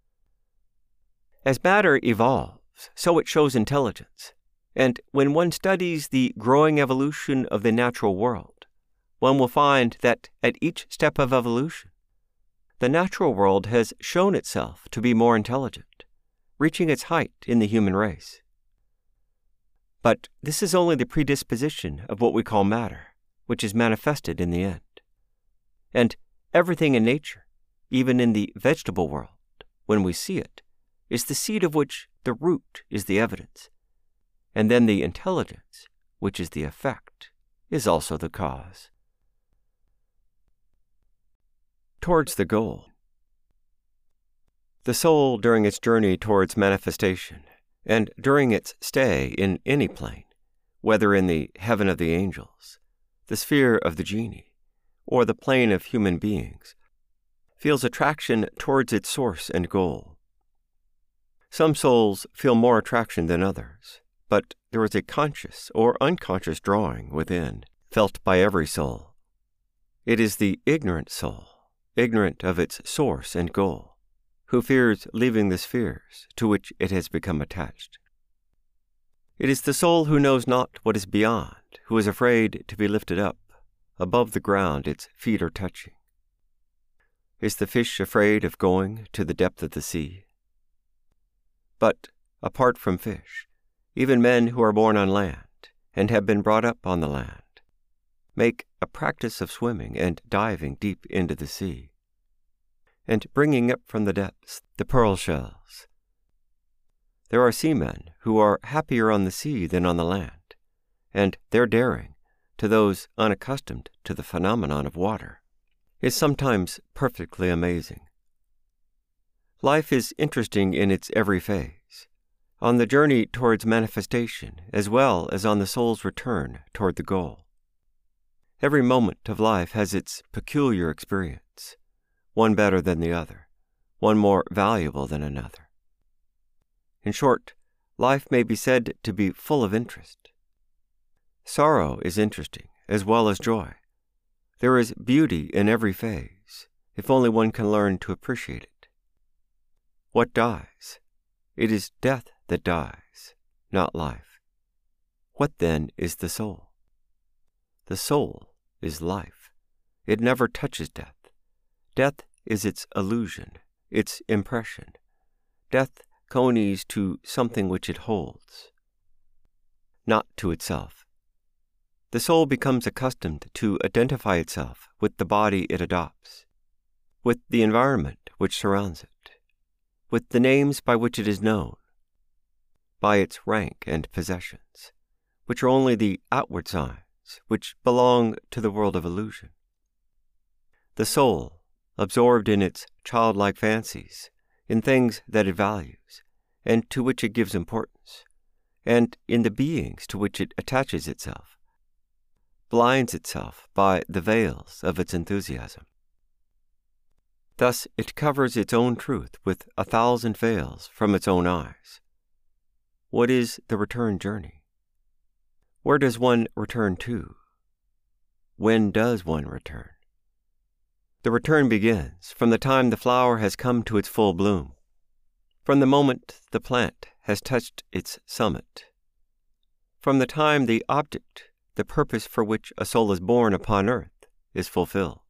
As matter evolves, so it shows intelligence. And when one studies the growing evolution of the natural world, one will find that at each step of evolution, the natural world has shown itself to be more intelligent, reaching its height in the human race. But this is only the predisposition of what we call matter, which is manifested in the end. And everything in nature, even in the vegetable world, when we see it, is the seed of which the root is the evidence. And then the intelligence, which is the effect, is also the cause. Towards the goal. The soul, during its journey towards manifestation, and during its stay in any plane, whether in the heaven of the angels, the sphere of the genie, or the plane of human beings, feels attraction towards its source and goal. Some souls feel more attraction than others, but there is a conscious or unconscious drawing within, felt by every soul. It is the ignorant soul, ignorant of its source and goal, who fears leaving the spheres to which it has become attached. It is the soul who knows not what is beyond, who is afraid to be lifted up, above the ground its feet are touching. Is the fish afraid of going to the depth of the sea? But, apart from fish, even men who are born on land, and have been brought up on the land, make a practice of swimming and diving deep into the sea, and bringing up from the depths the pearl shells. There are seamen who are happier on the sea than on the land, and their daring, to those unaccustomed to the phenomenon of water, is sometimes perfectly amazing. Life is interesting in its every phase, on the journey towards manifestation as well as on the soul's return toward the goal. Every moment of life has its peculiar experience, one better than the other, one more valuable than another. In short, life may be said to be full of interest. Sorrow is interesting as well as joy. There is beauty in every phase, if only one can learn to appreciate it. What dies? It is death that dies, not life. What then is the soul? The soul is life. It never touches death. Death is its illusion, its impression. Death conies to something which it holds, not to itself. The soul becomes accustomed to identify itself with the body it adopts, with the environment which surrounds it, with the names by which it is known, by its rank and possessions, which are only the outward signs which belong to the world of illusion. The soul, absorbed in its childlike fancies, in things that it values, and to which it gives importance, and in the beings to which it attaches itself, blinds itself by the veils of its enthusiasm. Thus it covers its own truth with a thousand veils from its own eyes. What is the return journey? Where does one return to? When does one return? The return begins from the time the flower has come to its full bloom, from the moment the plant has touched its summit, from the time the object, the purpose for which a soul is born upon earth, is fulfilled.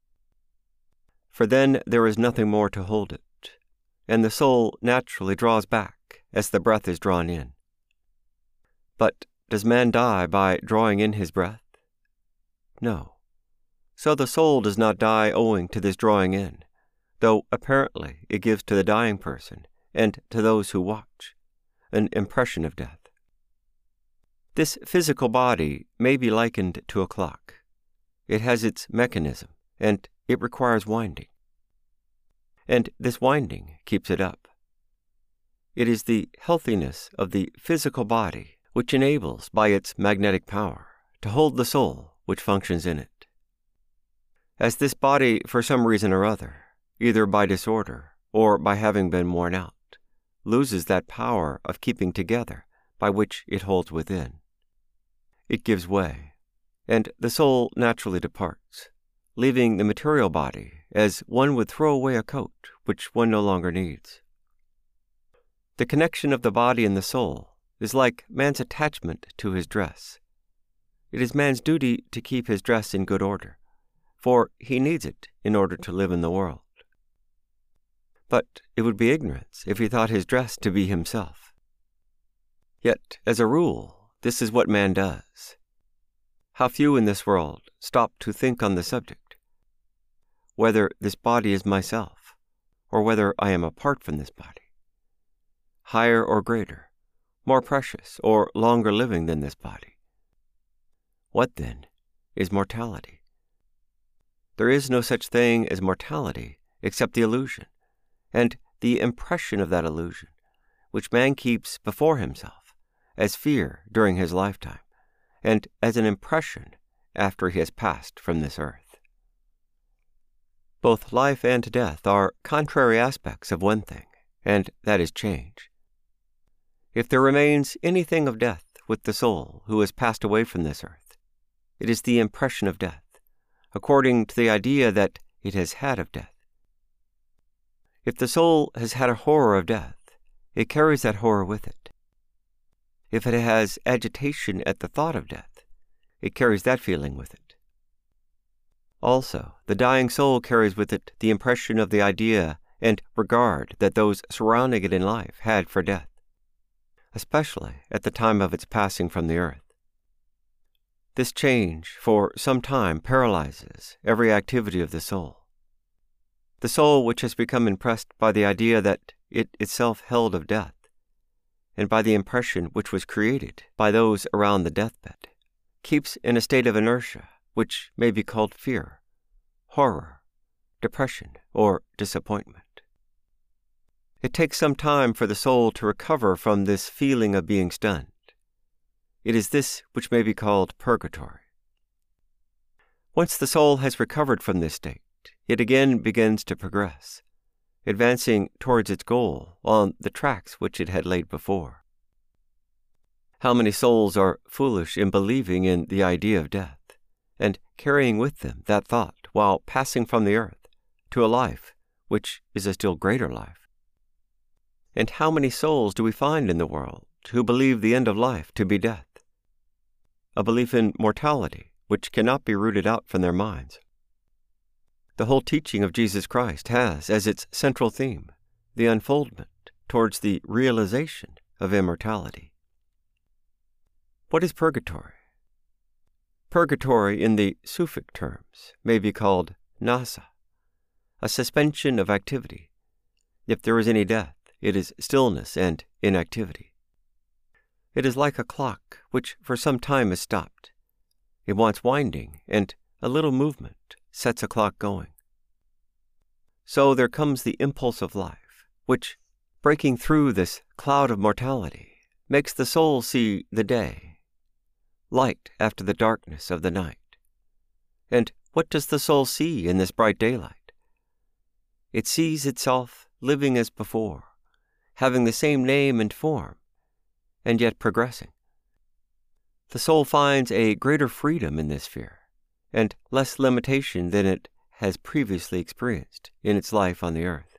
For then there is nothing more to hold it, and the soul naturally draws back as the breath is drawn in. But does man die by drawing in his breath? No. So the soul does not die owing to this drawing in, though apparently it gives to the dying person, and to those who watch, an impression of death. This physical body may be likened to a clock. It has its mechanism, and it requires winding. And this winding keeps it up. It is the healthiness of the physical body which enables, by its magnetic power, to hold the soul which functions in it. As this body, for some reason or other, either by disorder or by having been worn out, loses that power of keeping together by which it holds within, it gives way, and the soul naturally departs, leaving the material body as one would throw away a coat which one no longer needs. The connection of the body and the soul is like man's attachment to his dress. It is man's duty to keep his dress in good order, for he needs it in order to live in the world. But it would be ignorance if he thought his dress to be himself. Yet, as a rule, this is what man does. How few in this world stop to think on the subject, whether this body is myself, or whether I am apart from this body, higher or greater, more precious or longer living than this body. What, then, is mortality? There is no such thing as mortality except the illusion, and the impression of that illusion, which man keeps before himself as fear during his lifetime, and as an impression after he has passed from this earth. Both life and death are contrary aspects of one thing, and that is change. If there remains anything of death with the soul who has passed away from this earth, it is the impression of death, according to the idea that it has had of death. If the soul has had a horror of death, it carries that horror with it. If it has agitation at the thought of death, it carries that feeling with it. Also, the dying soul carries with it the impression of the idea and regard that those surrounding it in life had for death, especially at the time of its passing from the earth. This change for some time paralyzes every activity of the soul. The soul which has become impressed by the idea that it itself held of death, and by the impression which was created by those around the deathbed, keeps in a state of inertia which may be called fear, horror, depression, or disappointment. It takes some time for the soul to recover from this feeling of being stunned. It is this which may be called purgatory. Once the soul has recovered from this state, it again begins to progress, advancing towards its goal on the tracks which it had laid before. How many souls are foolish in believing in the idea of death, and carrying with them that thought while passing from the earth to a life which is a still greater life? And how many souls do we find in the world who believe the end of life to be death, a belief in mortality which cannot be rooted out from their minds? The whole teaching of Jesus Christ has as its central theme the unfoldment towards the realization of immortality. What is purgatory? Purgatory in the Sufic terms may be called nasa, a suspension of activity. If there is any death, it is stillness and inactivity. It is like a clock which for some time is stopped. It wants winding, and a little movement sets a clock going. So there comes the impulse of life, which, breaking through this cloud of mortality, makes the soul see the day, light after the darkness of the night. And what does the soul see in this bright daylight? It sees itself living as before, having the same name and form, and yet progressing. The soul finds a greater freedom in this sphere, and less limitation than it has previously experienced in its life on the earth.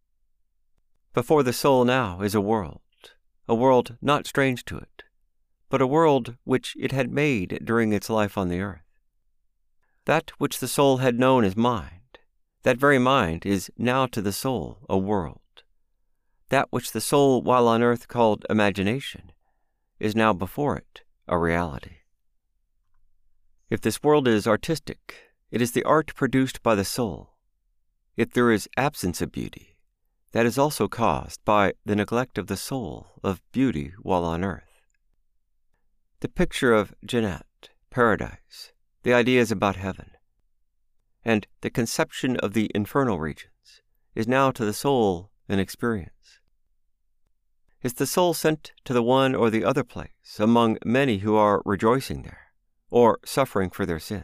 Before the soul now is a world, a world not strange to it, but a world which it had made during its life on the earth. That which the soul had known as mind, that very mind is now to the soul a world. That which the soul while on earth called imagination is now before it a reality. If this world is artistic, it is the art produced by the soul. If there is absence of beauty, that is also caused by the neglect of the soul of beauty while on earth. The picture of Jannat, paradise, the ideas about heaven, and the conception of the infernal regions is now to the soul an experience. Is the soul sent to the one or the other place among many who are rejoicing there, or suffering for their sins?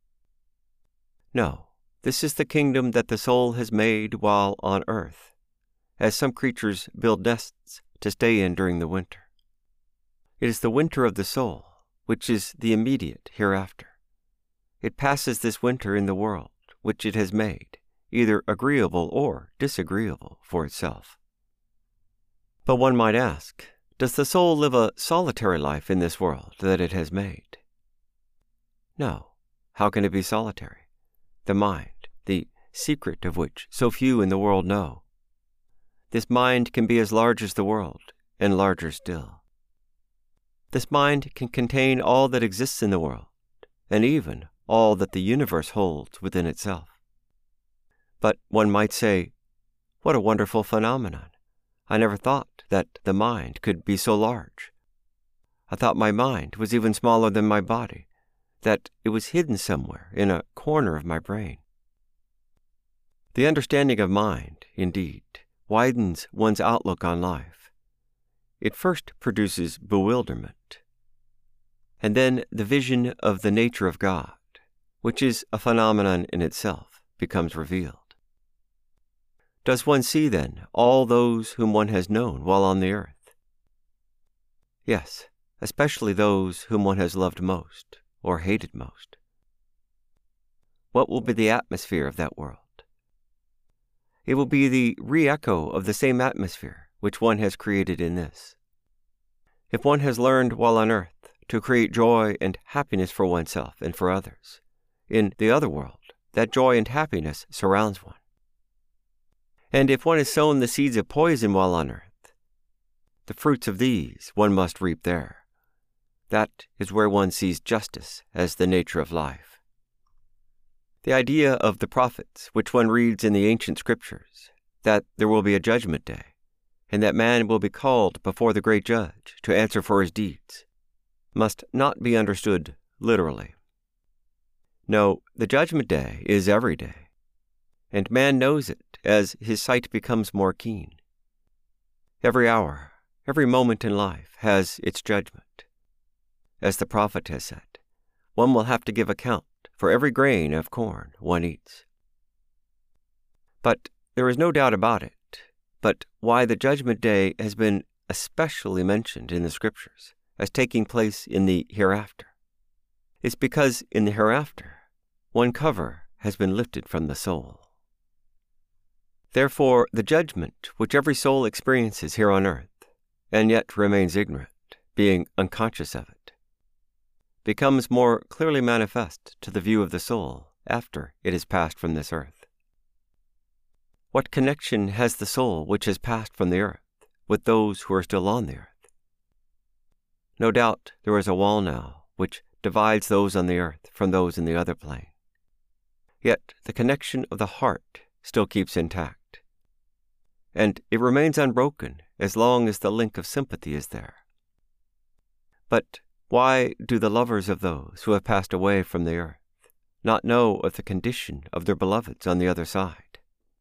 No, this is the kingdom that the soul has made while on earth, as some creatures build nests to stay in during the winter. It is the winter of the soul, which is the immediate hereafter. It passes this winter in the world, which it has made, either agreeable or disagreeable for itself. But one might ask, does the soul live a solitary life in this world that it has made? No. How can it be solitary? The mind, the secret of which so few in the world know. This mind can be as large as the world, and larger still. This mind can contain all that exists in the world, and even all that the universe holds within itself. But one might say, what a wonderful phenomenon. I never thought that the mind could be so large. I thought my mind was even smaller than my body, that it was hidden somewhere in a corner of my brain. The understanding of mind, indeed, widens one's outlook on life. It first produces bewilderment, and then the vision of the nature of God, which is a phenomenon in itself, becomes revealed. Does one see, then, all those whom one has known while on the earth? Yes, especially those whom one has loved most, or hated most. What will be the atmosphere of that world? It will be the re-echo of the same atmosphere which one has created in this. If one has learned while on earth to create joy and happiness for oneself and for others, in the other world, that joy and happiness surrounds one. And if one has sown the seeds of poison while on earth, the fruits of these one must reap there. That is where one sees justice as the nature of life. The idea of the prophets, which one reads in the ancient scriptures, that there will be a judgment day, and that man will be called before the great judge to answer for his deeds, must not be understood literally. No, the judgment day is every day, and man knows it as his sight becomes more keen. Every hour, every moment in life has its judgment. As the prophet has said, one will have to give account for every grain of corn one eats. But there is no doubt about it, but why the judgment day has been especially mentioned in the scriptures as taking place in the hereafter is because in the hereafter one cover has been lifted from the soul. Therefore, the judgment which every soul experiences here on earth, and yet remains ignorant, being unconscious of it, becomes more clearly manifest to the view of the soul after it has passed from this earth. What connection has the soul which has passed from the earth with those who are still on the earth? No doubt there is a wall now which divides those on the earth from those in the other plane. Yet the connection of the heart still keeps intact, and it remains unbroken as long as the link of sympathy is there. But why do the lovers of those who have passed away from the earth not know of the condition of their beloveds on the other side?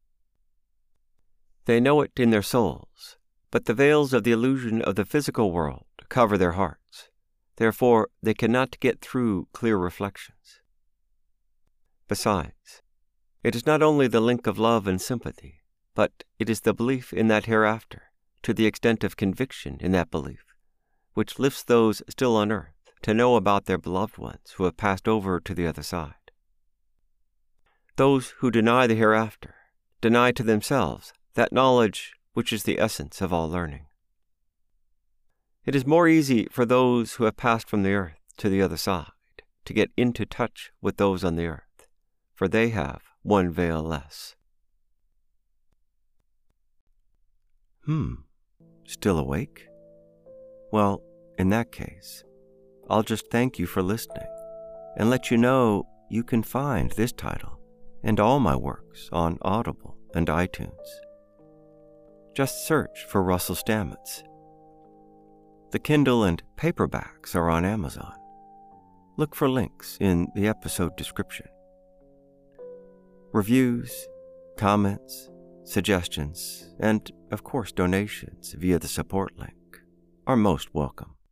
They know it in their souls, but the veils of the illusion of the physical world cover their hearts. Therefore, they cannot get through clear reflections. Besides, it is not only the link of love and sympathy, but it is the belief in that hereafter, to the extent of conviction in that belief, which lifts those still on earth to know about their beloved ones who have passed over to the other side. Those who deny the hereafter deny to themselves that knowledge which is the essence of all learning. It is more easy for those who have passed from the earth to the other side to get into touch with those on the earth, for they have one veil less. Hmm, still awake? Well, in that case, I'll just thank you for listening and let you know you can find this title and all my works on Audible and iTunes. Just search for Russell Stamets. The Kindle and paperbacks are on Amazon. Look for links in the episode description. Reviews, comments, suggestions, and of course donations via the support link are most welcome.